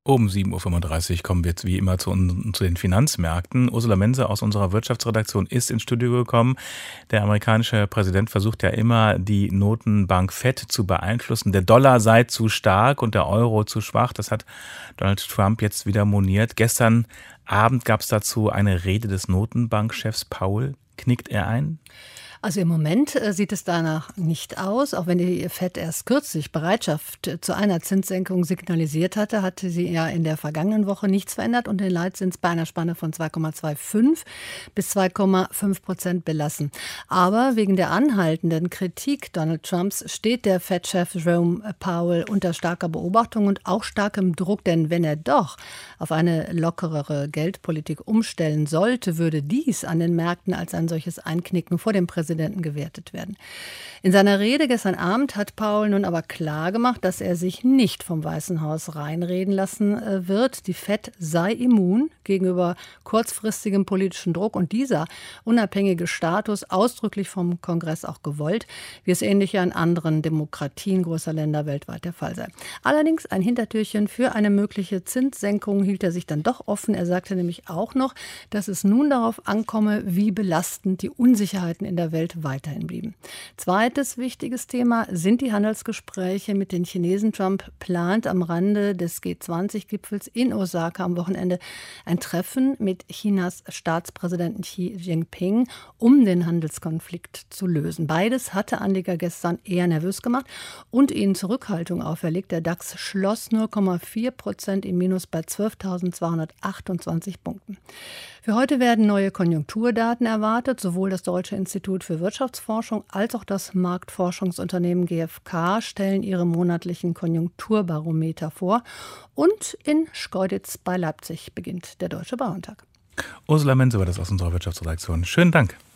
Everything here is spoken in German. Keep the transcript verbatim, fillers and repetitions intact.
Um sieben Uhr fünfunddreißig kommen wir jetzt wie immer zu, uns- zu den Finanzmärkten. Ursula Mense aus unserer Wirtschaftsredaktion ist ins Studio gekommen. Der amerikanische Präsident versucht ja immer, die Notenbank Fed zu beeinflussen. Der Dollar sei zu stark und der Euro zu schwach. Das hat Donald Trump jetzt wieder moniert. Gestern Abend gab es dazu eine Rede des Notenbankchefs Powell. Knickt er ein? Also im Moment äh, sieht es danach nicht aus. Auch wenn die Fed erst kürzlich Bereitschaft äh, zu einer Zinssenkung signalisiert hatte, hatte sie ja in der vergangenen Woche nichts verändert und den Leitzins bei einer Spanne von zwei Komma fünfundzwanzig bis zwei Komma fünf Prozent belassen. Aber wegen der anhaltenden Kritik Donald Trumps steht der Fed-Chef Jerome Powell unter starker Beobachtung und auch starkem Druck. Denn wenn er doch auf eine lockerere Geldpolitik umstellen sollte, würde dies an den Märkten als ein solches Einknicken vor dem Präsidenten gewertet werden. In seiner Rede gestern Abend hat Powell nun aber klar gemacht, dass er sich nicht vom Weißen Haus reinreden lassen äh, wird. Die Fed sei immun gegenüber kurzfristigem politischen Druck und dieser unabhängige Status ausdrücklich vom Kongress auch gewollt, wie es ähnlich ja in anderen Demokratien großer Länder weltweit der Fall sei. Allerdings ein Hintertürchen für eine mögliche Zinssenkung hielt er sich dann doch offen. Er sagte nämlich auch noch, dass es nun darauf ankomme, wie belastend die Unsicherheiten in der Welt weiterhin blieben. Zweites wichtiges Thema sind die Handelsgespräche mit den Chinesen. Trump plant am Rande des G zwanzig Gipfels in Osaka am Wochenende ein Treffen mit Chinas Staatspräsidenten Xi Jinping, um den Handelskonflikt zu lösen. Beides hatte Anleger gestern eher nervös gemacht und ihnen Zurückhaltung auferlegt. Der DAX schloss null Komma vier Prozent im Minus bei zwölftausendzweihundertachtundzwanzig Punkten. Für heute werden neue Konjunkturdaten erwartet. Sowohl das Deutsche Institut für Wirtschaftsforschung als auch das Marktforschungsunternehmen G F K stellen ihre monatlichen Konjunkturbarometer vor. Und in Schkeuditz bei Leipzig beginnt der Deutsche Bauerntag. Ursula Mense war das aus unserer Wirtschaftsredaktion. Schönen Dank.